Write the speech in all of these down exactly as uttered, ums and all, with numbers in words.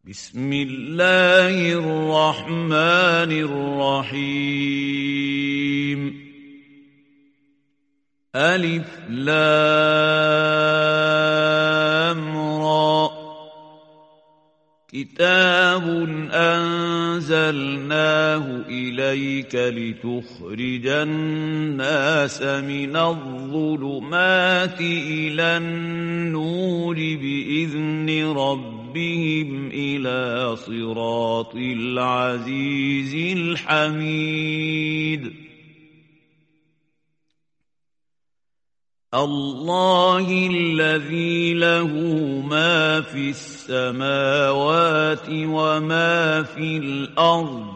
بسم الله الرحمن الرحيم. ألف لام را. كتاب أنزلناه إليك لتخرج الناس من الظلمات إلى النور بإذن ربهم إلى صراط العزيز الحميد. الله الذي له ما في السماوات وما في الأرض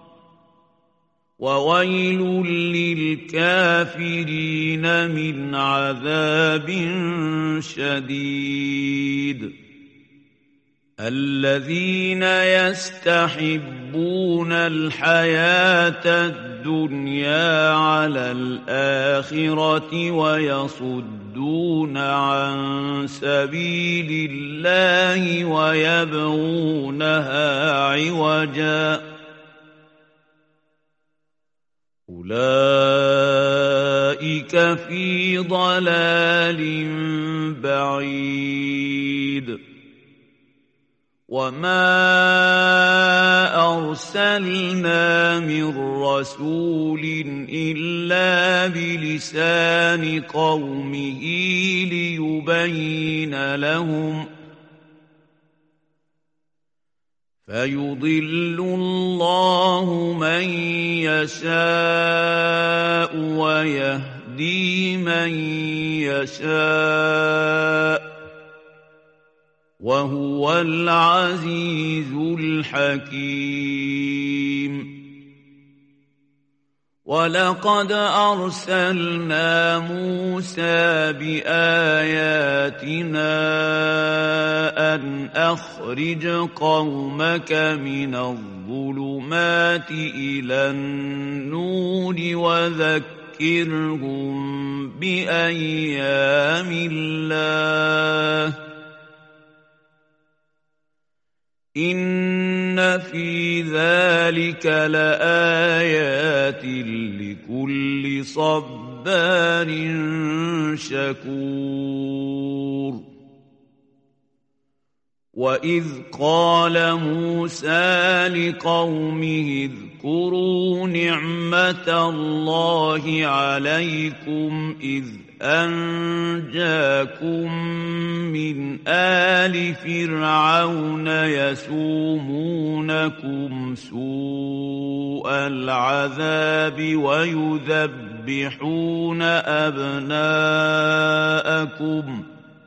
وويل للكافرين من عذاب شديد. الذين يستحبون الحياة الدنيا على الآخرة ويصدون عن سبيل الله ويبغونها عوجا أولئك في ضلال بعيد. وما أرسلنا من رسول إلا بلسان قومه ليبين لهم فيضل الله من يشاء ويهدي من يشاء وهو العزيز الحكيم. ولقد أرسلنا موسى بآياتنا أن أخرج قومك من الظلمات إلى النور وذكرهم بأيام الله إن في ذلك لآيات لكل صبار شكور. وإذ قال موسى لقومه اذكروا نعمة الله عليكم إذ أنجاكم من آل فرعون يسومونكم سوء العذاب ويذبحون أبناءكم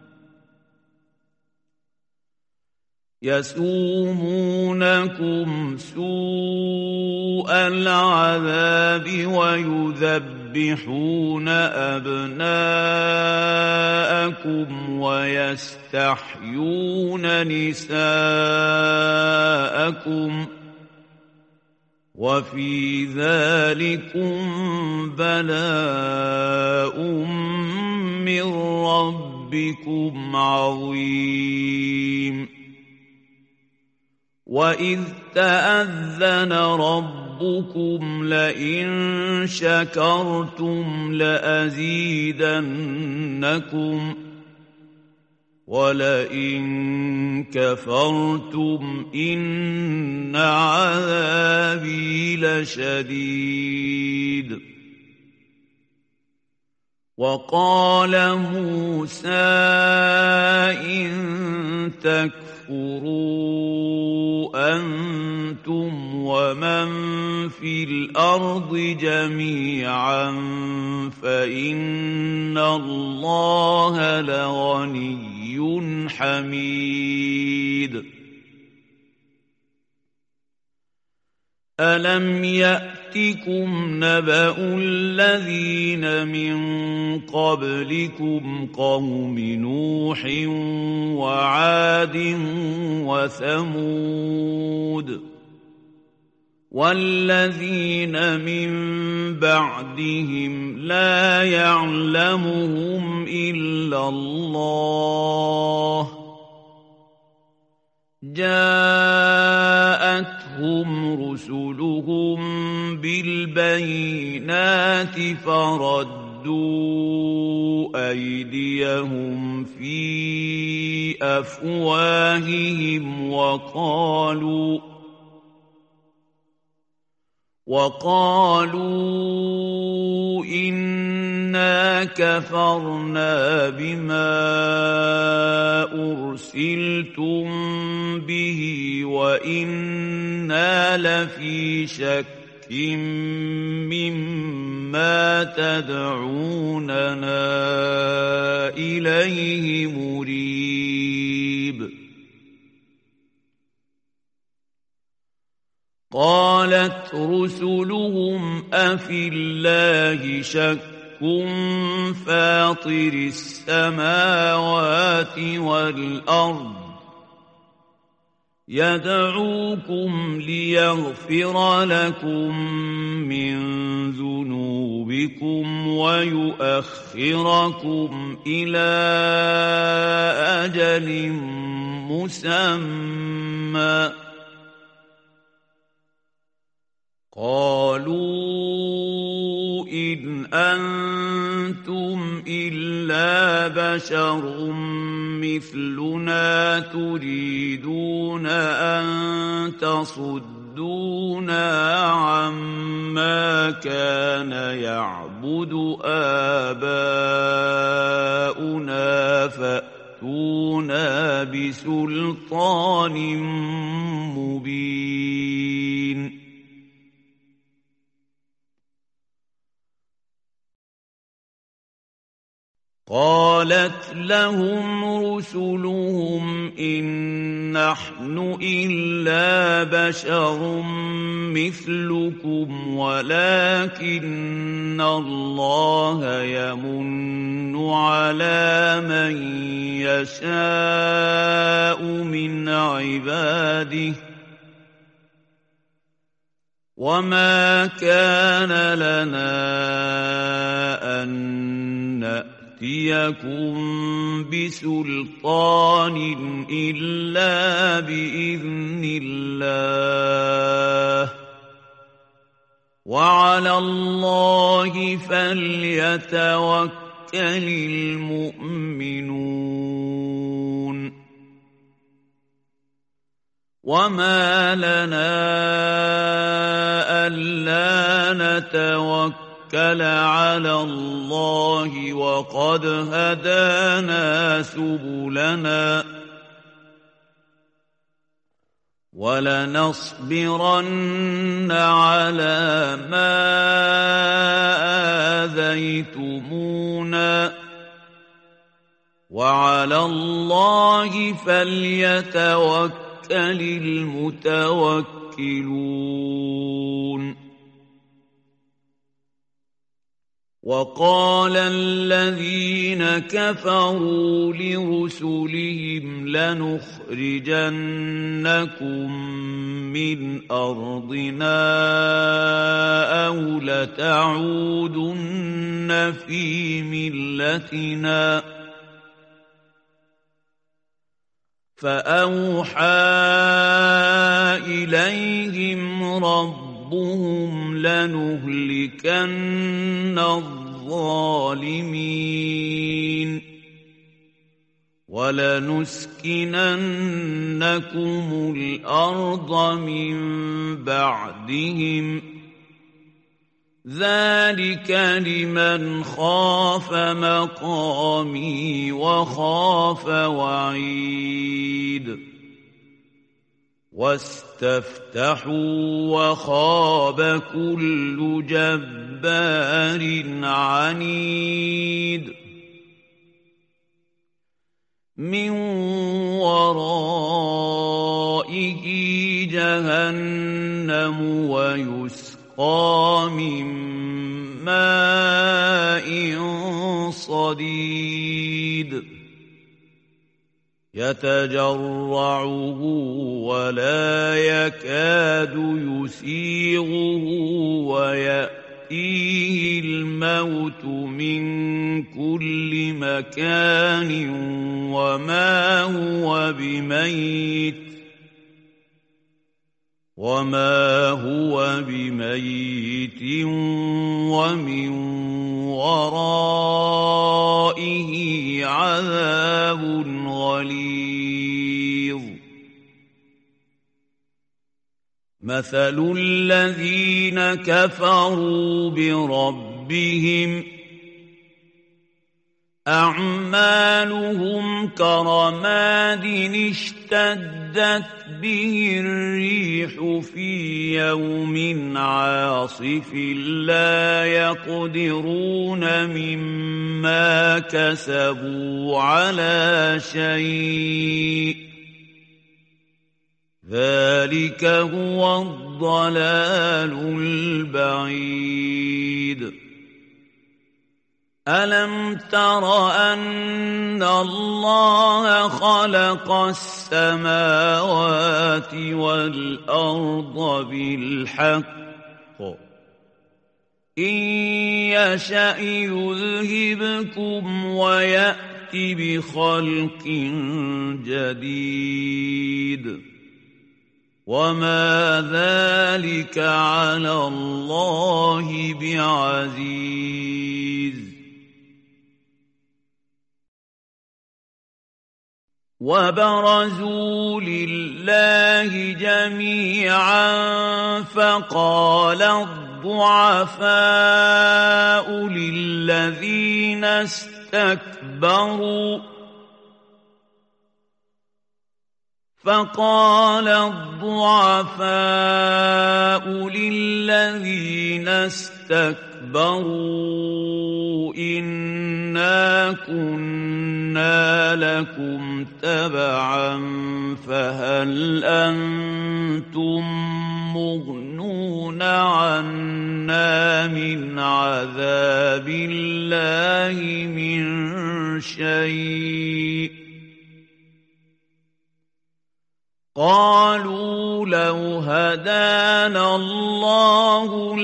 يسومونكم سوء العذاب ويذبحون أبناءكم ويستحيون نساءكم وفي ذلكم بلاء من ربكم عظيم. وإذ تأذن ربكم لئن شكرتم لأزيدنكم ولئن كفرتم إن عذابي لشديد. وقال موسى إن تكفروا أنتم ومن في الأرض جميعا فإن الله لغني حميد. ألم يأتكم نبأ الذين من قبلكم قوم نوح وعاد وثمود والذين من بعدهم لا يعلمهم إلا الله جاء جاءتهم رسلهم بالبينات فردوا أيديهم في أفواههم وقالوا وقالوا إنا كفرنا بما أرسلتم به وإنا لفي شك مما تدعوننا إليه مريب قالت رسلهم أفي الله شك فاطر السماوات والأرض يدعوكم ليغفر لكم من ذنوبكم ويؤخركم إلى أجل مسمى قالوا إن أنتم إلا بشر مثلنا تريدون أن تصدونا عما كان يعبد آباؤنا فأتونا بسلطان مبين قالت لهم رسلهم إن نحن إلا بشر مثلكم ولكن الله يمن على من يشاء من عباده وما كان لنا أن نأتيكم بسلطان إلا بإذن الله وعلى الله فليتوكل المؤمنون وما لنا ألا نتوكل على الله وقد هدانا سبلنا ولنصبرن على ما آذيتمونا وعلى الله فليتوكل المتوكلون وقال الذين كفروا لرسلهم لنخرجنكم من أرضنا أو لتعودن في ملتنا فأوحى إليهم ربهم لنهلكن الظالمين ولنسكننكم الأرض من بعدهم ذلك لمن خاف مقامي وخاف وعيد واستفتحوا وخاب كل جبار عنيد من ورائه جهنم ويسقى من ماء صديد يتجرعه ولا يكاد يسيغه ويأتيه الموت من كل مكان وما هو بميت وما هو بميت ومن ورائه عذاب غليظ مثل الذين كفروا بربهم أعمالهم كرماد اشتدت به الريح في يوم عاصف لا يقدرون مما كسبوا على شيء ذلك هو الضلال البعيد ألم تر أن الله خلق السماوات والأرض بالحق إن يشأ يذهبكم ويأت بخلق جديد وما ذلك على الله بعزيز وبرزوا لله جميعا فقال الضعفاء للذين استكبروا فقال الضعفاء للذين استكبروا إنا كنا لكم تبعا فهل أنتم مغنون عنا من عذاب الله من شيء قالوا لو هدانا الله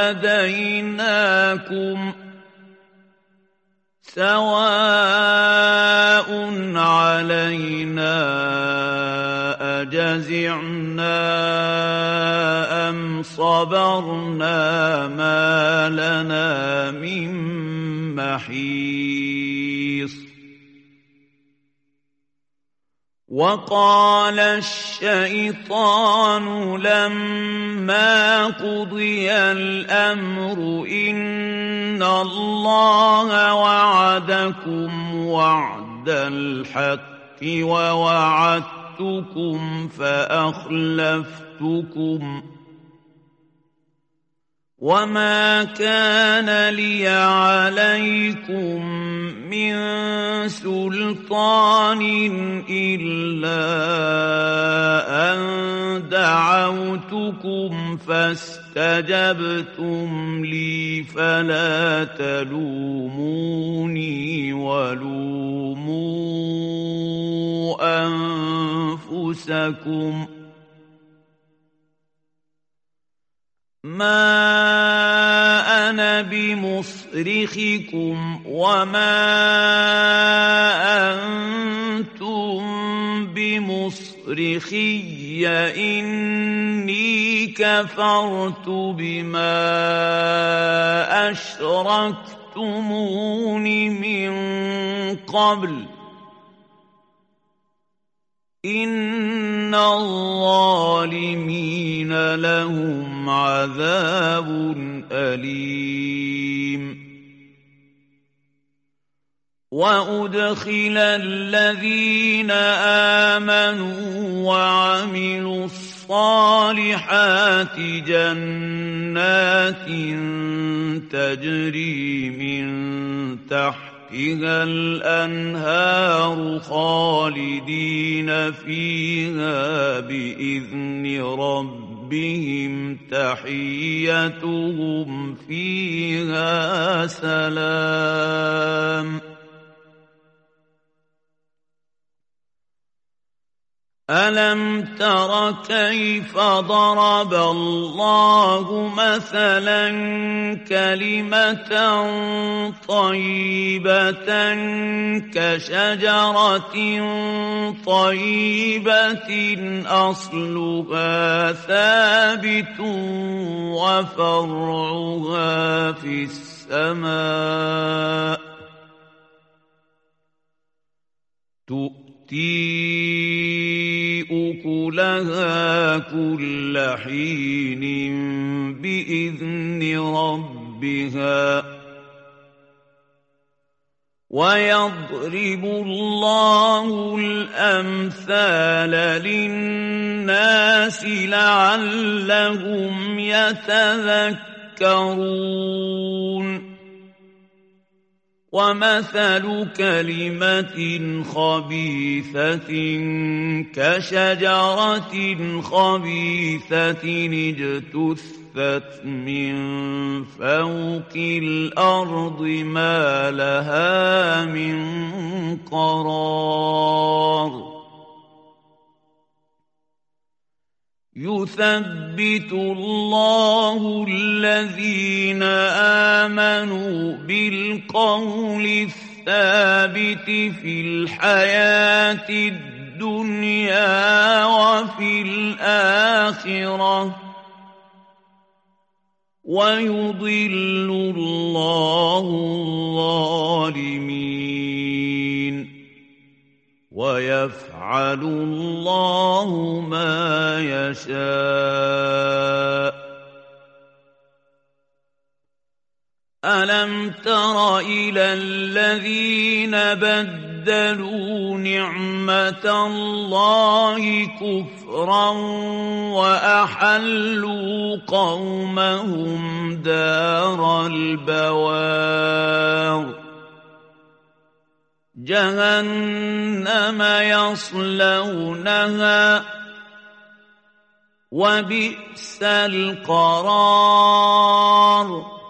لهديناكم سواء علينا أجزعنا أم صبرنا ما لنا من محيص وقال الشيطان لما قضي الأمر إن الله وعدكم وعد الحق ووعدتكم فأخلفتكم وما كان لي عليكم من سلطان إلا أن دعوتكم فاستجبتم لي فلا تلوموني ولوموا أنفسكم ما أنا بمصرخكم وما أنتم بمصرخي إني كفرت بما أشركتمون من قبل إن الظالمين لهم عذاب أليم وأدخل الذين آمنوا وعملوا الصالحات جنات تجري من تحت تحتها الأنهار خالدين فيها بإذن ربهم تحيتهم فيها سلام ألم تر كيف ضرب الله مثلا كلمة طيبة كشجرة طيبة أصلها ثابت وفرعها في السماء تؤتي أكلها كل حين بإذن ربها ويضرب الله الأمثال للناس لعلهم يتذكرون ومثل كلمة خبيثة كشجرة خبيثة اجتثت من فوق الأرض ما لها من قرار يثبت الله الذين آمنوا بالقول الثابت في الحياة الدنيا وفي الآخرة ويضل الله الظالمين ويفعل الله ما يشاء ألم تر إلى الذين بدلوا نعمة الله كفرا وأحلوا قومهم دار البوار جهنم يصلونها وبئس القرار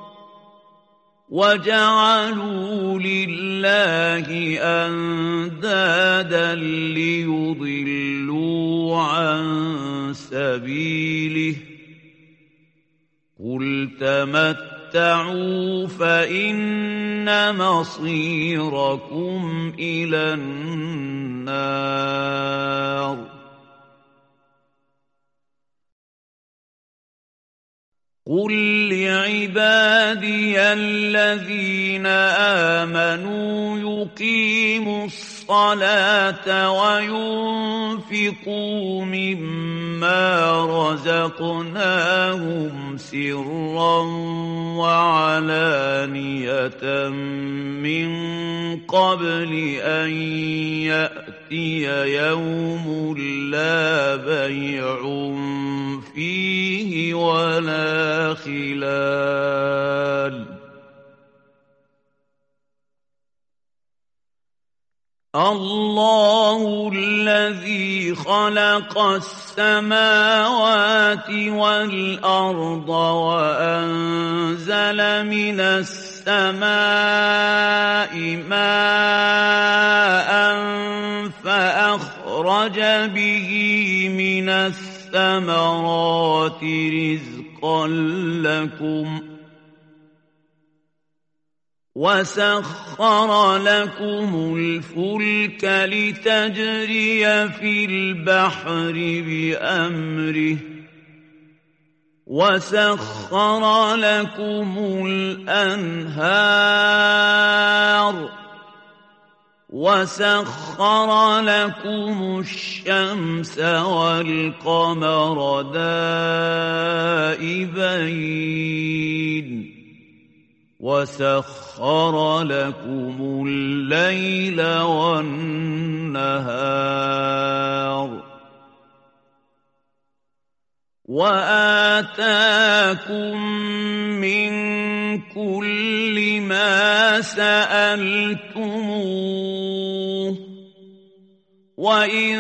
وجعلوا لله أندادا ليضلوا عن سبيله قل تمتعوا فإن مصيركم إلى النار قل لعبادي الذين آمنوا يقيموا الصلاة وينفقوا مما رزقناهم سرا وعلانية من قبل أن يأتي يوم لا بيع فيه ولا خلال الله الذي خلق السماوات والأرض وأنزل من السماء ماء فأخرج به من الثمرات رزقا لكم وسخر لكم الفلك لتجري في البحر بأمره وسخر لكم الأنهار وسخر لكم الشمس والقمر دائبين وسخر لكم الليل والنهار وآتاكم من كل ما سألتموه وإن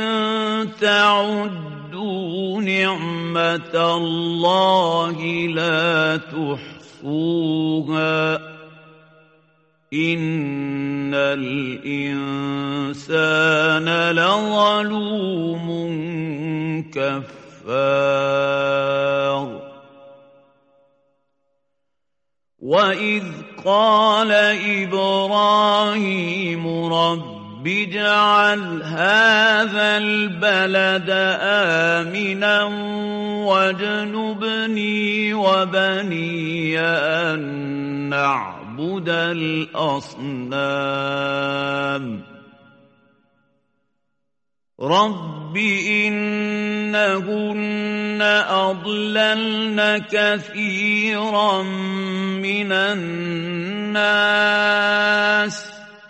تعدوا نعمة الله لا تحصوها إِنَّ الْإِنسَانَ لَظَلُومٌ كَفَّارٌ وَإِذْ قَالَ إِبْرَاهِيمُ رَبِّ اجْعَلْ هَٰذَا الْبَلَدَ آمِنًا وَاجْنُبْنِي وَبَنِيَّ أَن نَّعْبُدَ الْأَصْنَامَ رَبِّ إِنَّهُنَّ أَضْلَلْنَ كَثِيرًا مِّنَ النَّاسِ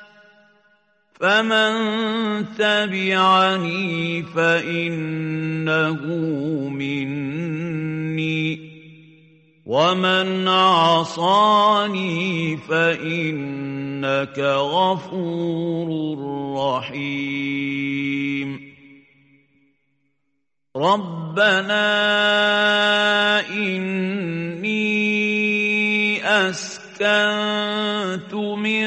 فَمَن تَبِعَنِي فَإِنَّهُ مِنِّي وَمَنْ عَصَانِي فَإِنَّكَ غَفُورٌ رَّحِيمٌ رَبَّنَا إِنِّي أَسْكَنتُ مِن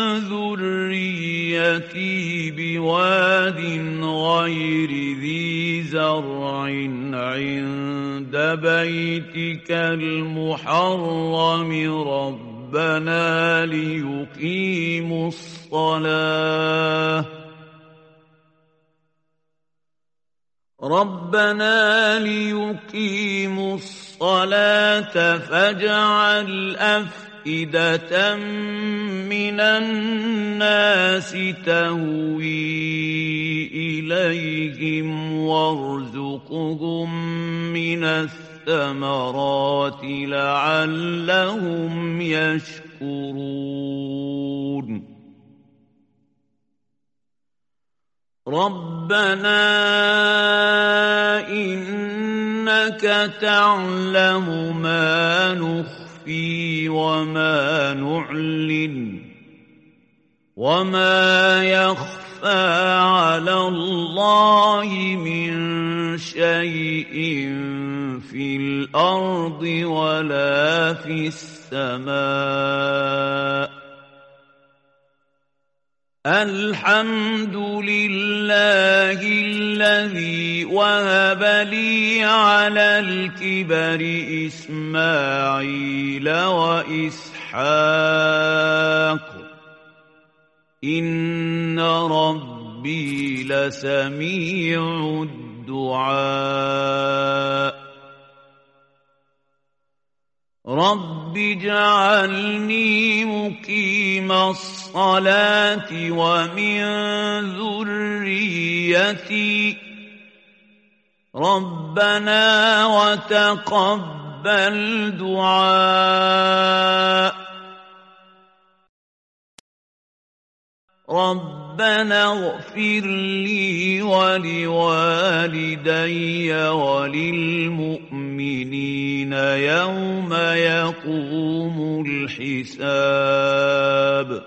ذُرِّيَّتِي بِوَادٍ غَيْرِ ذِي زَرْعٍ عِندَ بَيْتِكَ الْمُحَرَّمِ رَبَّنَا لِيُقِيمُوا الصَّلَاةَ رَبَّنَا لِيُقِيمُوا الصَّلَاةَ فَاجْعَلْ أَفْئِدَةً مِّنَ النَّاسِ تَهْوِي إِلَيْهِمْ وَارْزُقْهُم مِّنَ الثَّمَرَاتِ لَعَلَّهُمْ يَشْكُرُونَ رَبَّنَا إِنَّكَ تَعْلَمُ مَا نُخْفِي وَمَا نُعْلِنُ وَمَا يَخْفَىٰ عَلَى اللَّهِ مِن شَيْءٍ فِي الْأَرْضِ وَلَا فِي السَّمَاءِ الْحَمْدُ لِلَّهِ الَّذِي وَهَبَ لِي عَلَى الْكِبَرِ إِسْمَاعِيلَ وَإِسْحَاقَ إِنَّ رَبِّي لَسَمِيعُ الدُّعَاءِ رَبِّ اجْعَلْنِي مُقِيمَ الصَّلَاةِ وَمِن ذُرِّيَّتِي رَبَّنَا وَتَقَبَّلْ دُعَاءِ رَبَّنَا اغْفِرْ لِي وَلِوَالِدَيَّ وَلِلْمُؤْمِنِينَ يَوْمَ يَقُومُ الْحِسَابُ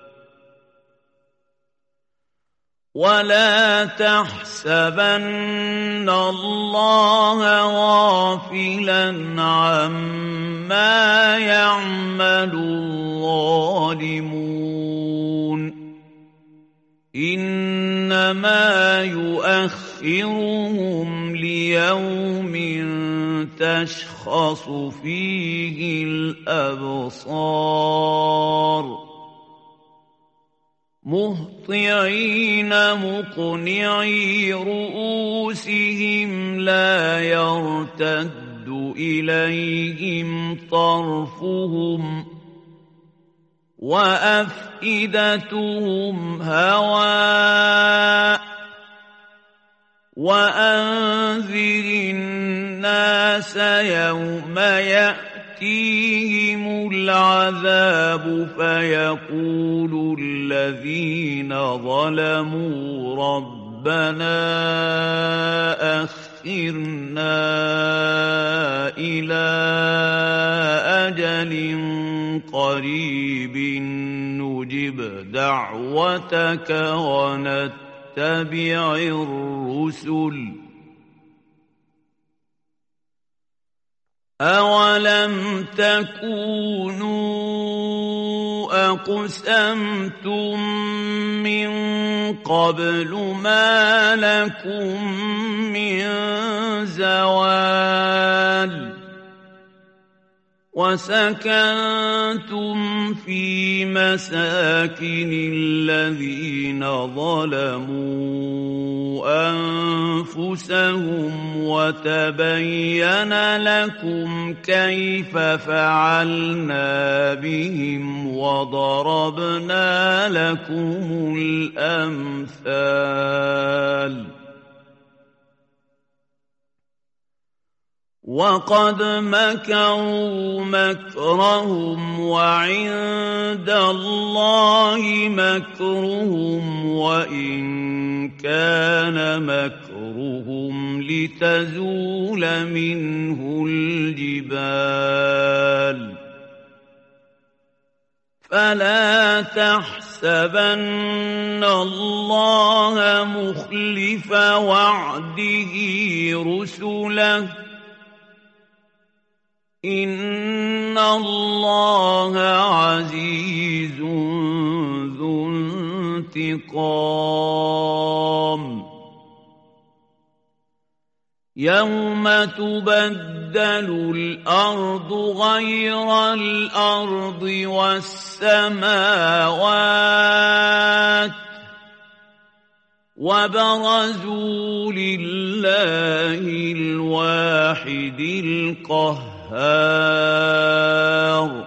وَلَا تَحْسَبَنَّ اللَّهَ غَافِلًا عَمَّا يَعْمَلُ الظَّالِمُونَ إِنَّمَا يُؤَخِّرُهُمْ لِيَوْمٍ تَشْخَصُ فِيهِ الْأَبْصَارُ مُهْطِعِينَ مُقْنِعِي رُءُوسِهِمْ لَا يَرْتَدُّ إِلَيْهِمْ طَرْفُهُمْ وَأَفْئِدَتُهُمْ هَوَاءٌ وَأَنذِرِ النَّاسَ يَوْمَ يَأْتِيهِمُ الْعَذَابُ فَيَقُولُ الَّذِينَ ظَلَمُوا رَبَّنَا أَخِّرْنَا إِلَىٰ أَجَلٍ قَرِيبٍ نُّجِبْ دَعْوَتَكَ وَنَتَّبِعِ الرُّسُلَ أَوَلَمْ تَكُونُوا أَقْسَمْتُم مِّن قَبْلُ مَا لَكُم مِّن زَوَالٍ وَسَكَنتُمْ فِي مَسَاكِنِ الَّذِينَ ظَلَمُوا أَنفُسَهُمْ وَتَبَيَّنَ لَكُمْ كَيْفَ فَعَلْنَا بِهِمْ وَضَرَبْنَا لَكُمُ الْأَمْثَالَ وَقَدْ مَكَرُوا مَكْرَهُمْ وَعِندَ اللَّهِ مَكْرُهُمْ وَإِن كَانَ مَكْرُهُمْ لِتَزُولَ مِنْهُ الْجِبَالُ فَلَا تَحْسَبَنَّ اللَّهَ مُخْلِفَ وَعْدِهِ رُسُلَهُ إِنَّ اللَّهَ عَزِيزٌ ذُو انتِقَامٍ يَوْمَ تُبَدَّلُ الْأَرْضُ غَيْرَ الْأَرْضِ وَالسَّمَاوَاتُ وَبَرَزُوا لِلَّهِ الْوَاحِدِ الْقَهَّارِ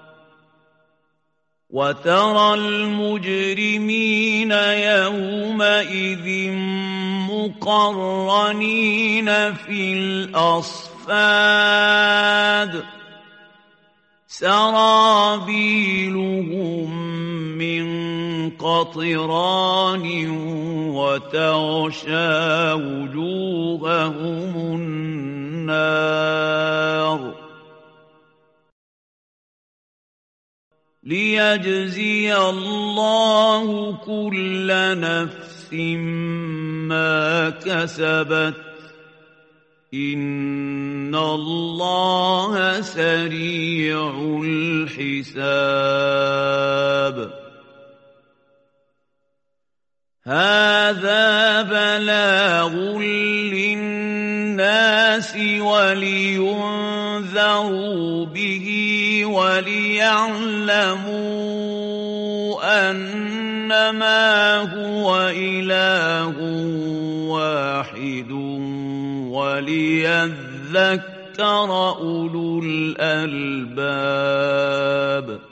وَتَرَى الْمُجْرِمِينَ يَوْمَئِذٍ مُقَرَّنِينَ فِي الْأَصْفَادِ سَرَابِيلُهُم مِّن قَطِرَانٍ وَتَغْشَىٰ وُجُوهَهُمُ النَّارُ لِيَجْزِيَ اللَّهُ كُلَّ نَفْسٍ مَّا كَسَبَتْ إِنَّ اللَّهَ سَرِيعُ الْحِسَابِ هَٰذَا بَلَاغٌ لِّلنَّاسِ وَلِيُنذَرُوا بِهِ وَلِيَعْلَمُوا أَنَّمَا هُوَ إِلَٰهٌ وَاحِدٌ وَلِيَذَّكَّرَ أُولُو الْأَلْبَابِ